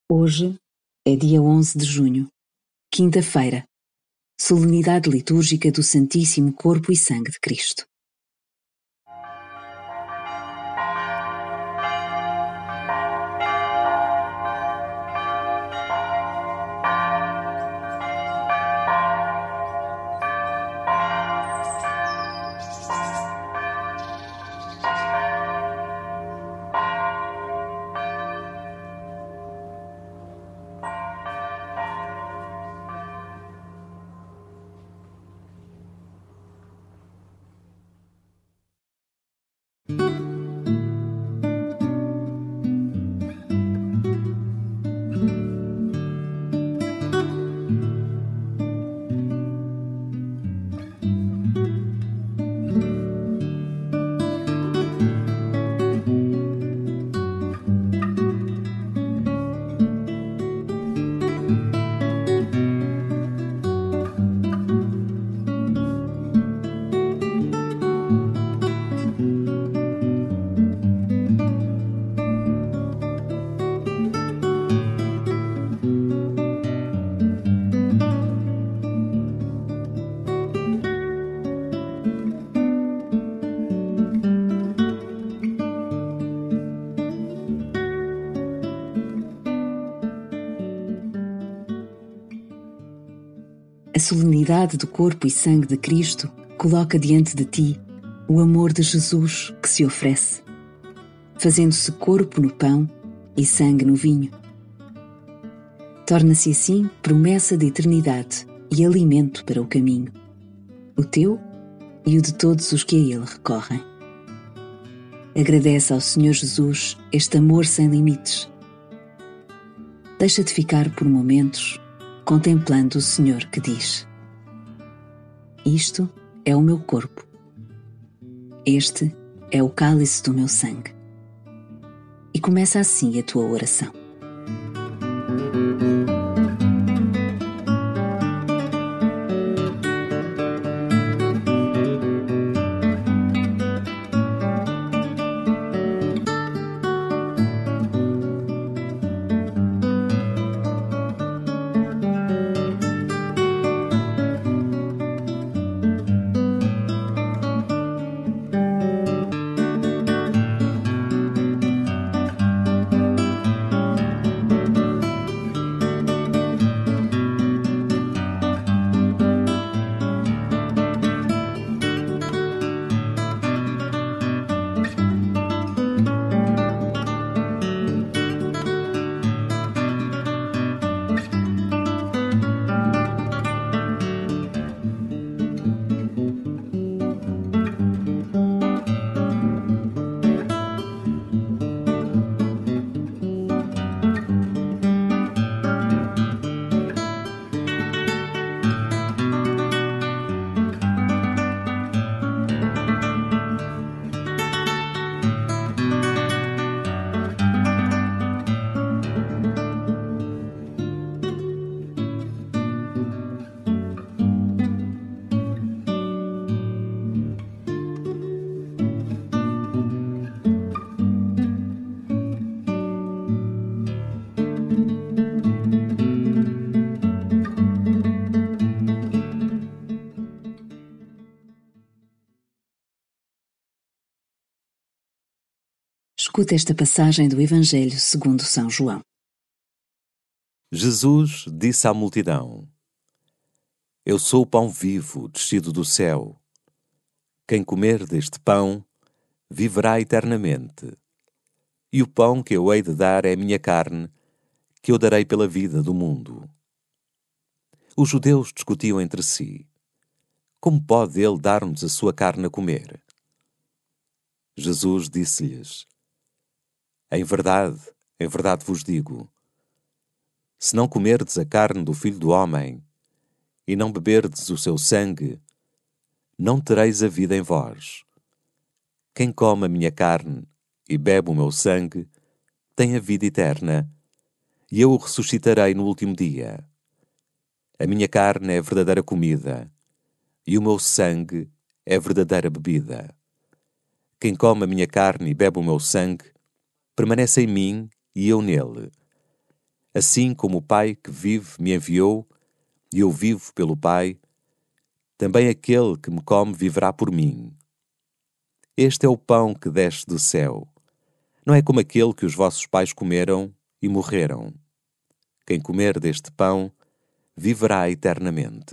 Hoje é dia 11 de junho, quinta-feira, solenidade litúrgica do Santíssimo Corpo e Sangue de Cristo. A solenidade do corpo e sangue de Cristo coloca diante de ti o amor de Jesus que se oferece, fazendo-se corpo no pão e sangue no vinho. Torna-se assim promessa de eternidade e alimento para o caminho, o teu e o de todos os que a Ele recorrem. Agradece ao Senhor Jesus este amor sem limites. Deixa-te ficar por momentos contemplando o Senhor que diz: isto é o meu corpo. Este é o cálice do meu sangue. E começa assim a tua oração. Escuta esta passagem do Evangelho segundo São João. Jesus disse à multidão: Eu sou o pão vivo, descido do céu. Quem comer deste pão, viverá eternamente. E o pão que eu hei de dar é a minha carne, que eu darei pela vida do mundo. Os judeus discutiam entre si: Como pode ele dar-nos a sua carne a comer? Jesus disse-lhes: em verdade vos digo, se não comerdes a carne do Filho do Homem e não beberdes o seu sangue, não tereis a vida em vós. Quem come a minha carne e bebe o meu sangue tem a vida eterna, e eu o ressuscitarei no último dia. A minha carne é a verdadeira comida, e o meu sangue é a verdadeira bebida. Quem come a minha carne e bebe o meu sangue permanece em mim e eu nele. Assim como o Pai que vive me enviou, e eu vivo pelo Pai, também aquele que me come viverá por mim. Este é o pão que desce do céu. Não é como aquele que os vossos pais comeram e morreram. Quem comer deste pão viverá eternamente.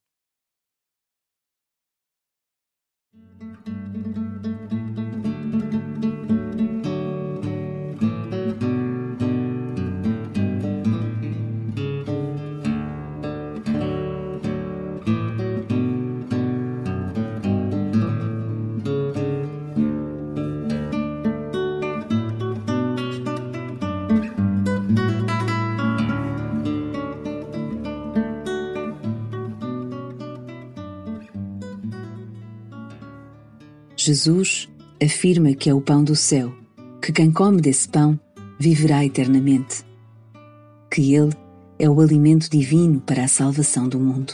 Jesus afirma que é o pão do céu, que quem come desse pão viverá eternamente, que ele é o alimento divino para a salvação do mundo.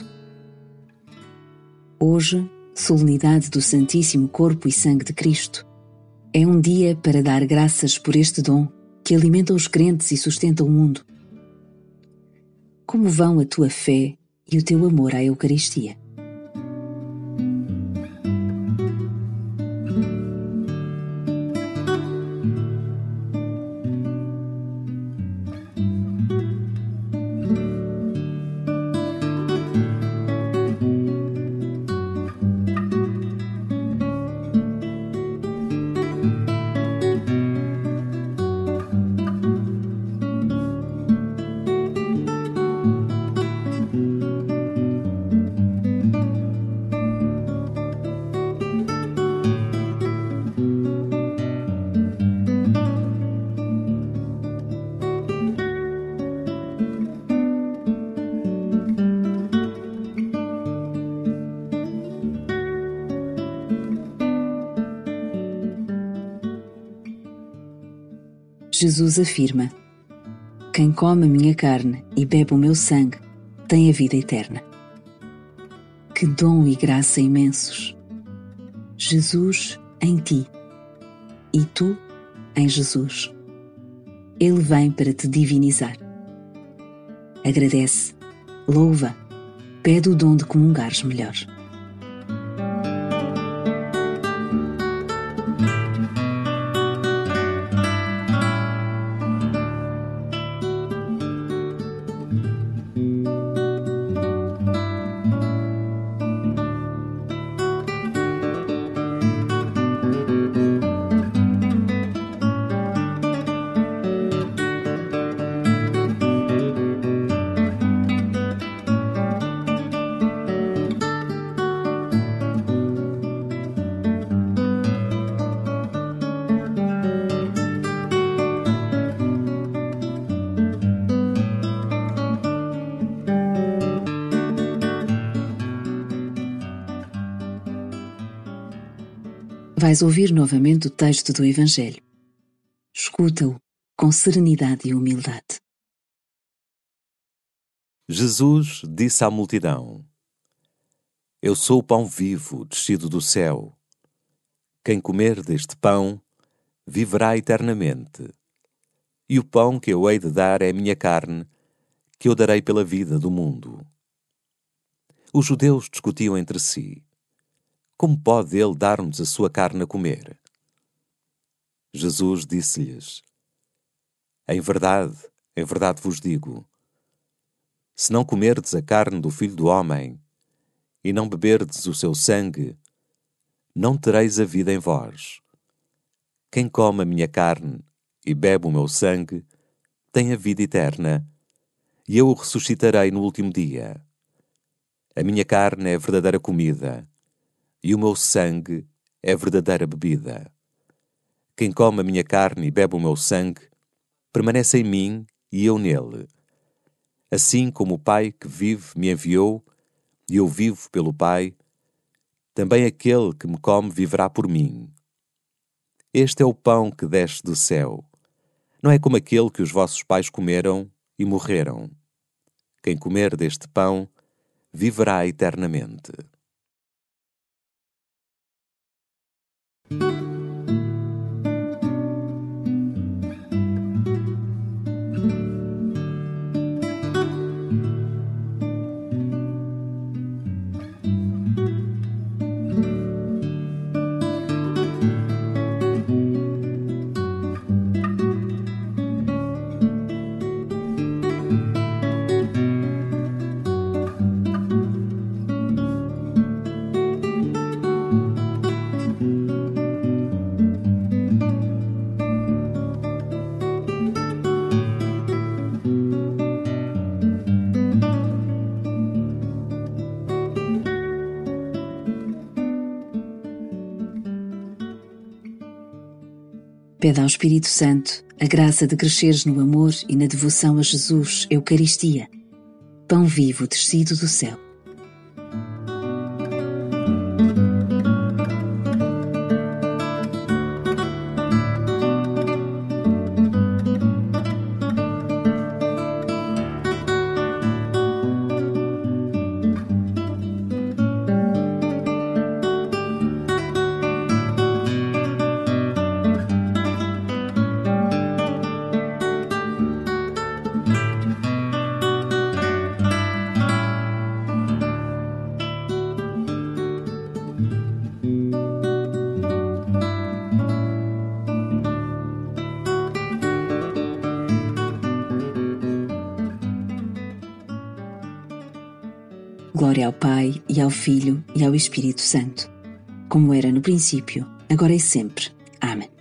Hoje, solenidade do Santíssimo Corpo e Sangue de Cristo, é um dia para dar graças por este dom que alimenta os crentes e sustenta o mundo. Como vão a tua fé e o teu amor à Eucaristia? Jesus afirma: quem come a minha carne e bebe o meu sangue tem a vida eterna. Que dom e graça imensos! Jesus em ti e tu em Jesus. Ele vem para te divinizar. Agradece, louva, pede o dom de comungares melhor. Vais ouvir novamente o texto do Evangelho. Escuta-o com serenidade e humildade. Jesus disse à multidão: Eu sou o pão vivo descido do céu. Quem comer deste pão viverá eternamente. E o pão que eu hei de dar é a minha carne, que eu darei pela vida do mundo. Os judeus discutiam entre si: Como pode ele dar-nos a sua carne a comer? Jesus disse-lhes: em verdade vos digo, se não comerdes a carne do Filho do Homem e não beberdes o seu sangue, não tereis a vida em vós. Quem come a minha carne e bebe o meu sangue tem a vida eterna, e eu o ressuscitarei no último dia. A minha carne é a verdadeira comida, e o meu sangue é a verdadeira bebida. Quem come a minha carne e bebe o meu sangue, permanece em mim e eu nele. Assim como o Pai que vive me enviou, e eu vivo pelo Pai, também aquele que me come viverá por mim. Este é o pão que desce do céu. Não é como aquele que os vossos pais comeram e morreram. Quem comer deste pão viverá eternamente. Pede ao Espírito Santo a graça de cresceres no amor e na devoção a Jesus, Eucaristia, pão vivo descido do céu. Glória ao Pai, e ao Filho, e ao Espírito Santo, como era no princípio, agora e sempre. Amém.